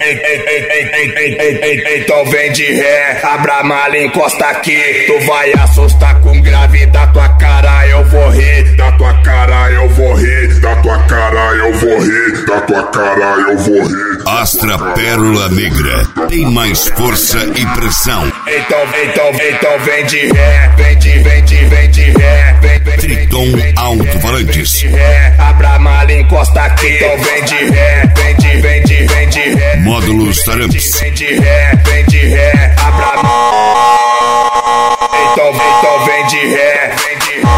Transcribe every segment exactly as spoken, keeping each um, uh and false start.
Ei, ei, ei, ei, ei, ei, ei, ei, então vem de ré, abra a mala e encosta aqui. Tu vai assustar com grave da tua cara, eu vou rir. Da tua cara eu vou rir, da tua cara eu vou rir, da tua cara eu vou rir. Astra Pérola Negra tem mais força e pressão. Então, então, então vem de ré, vem de, vem de, vem de ré, vem, vem, Triton Alto-Falantes. Abra a mala e encosta aqui. Então vem de ré, vem de, vem de, vem de ré. Módulos Taramps. Vem de ré, vem de ré, abra a mala. Então, então vem de ré, vem de ré.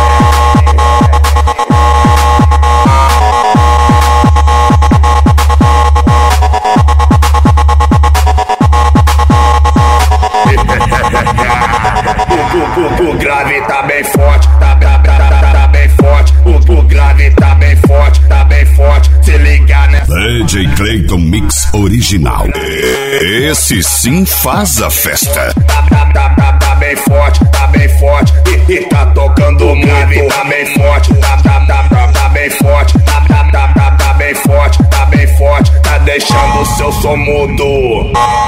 O, o, o grave tá bem forte, tá, tá, tá, tá, tá bem forte. O, o grave tá bem forte, tá bem forte. Se ligar nessa D J Clayton Mix Original. Esse sim faz a festa. Tá, tá, tá, tá, tá bem forte, tá bem forte. E, e tá tocando o grave, tá bem forte. Tá, tá, tá, tá, tá bem forte. Tá, tá, tá, tá, tá bem forte, tá bem forte. Tá deixando o seu som mudo.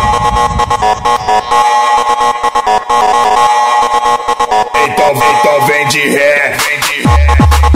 Então, então vem de ré, vem de ré.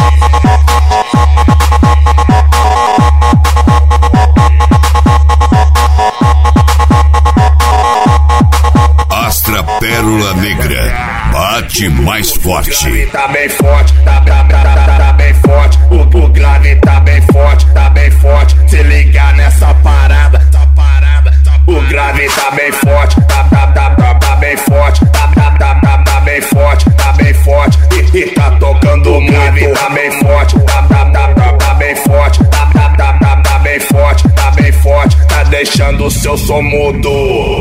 Astra Pérola Negra bate mais forte. Tá bem forte, tá, tá, tá, tá, tá bem forte. O, o grave tá bem forte, tá bem forte. Se ligar nessa parada, essa parada. O grave tá bem forte, tá, tá, tá, tá, tá bem forte. Tá, tá, tá, tá, tá bem forte, tá bem forte. E, e tá tocando o grave, tá bem forte. Tá, tá, tá, tá, tá bem forte. Tá, tá, tá, tá, tá bem forte, tá bem forte. Tá deixando o seu som mudo.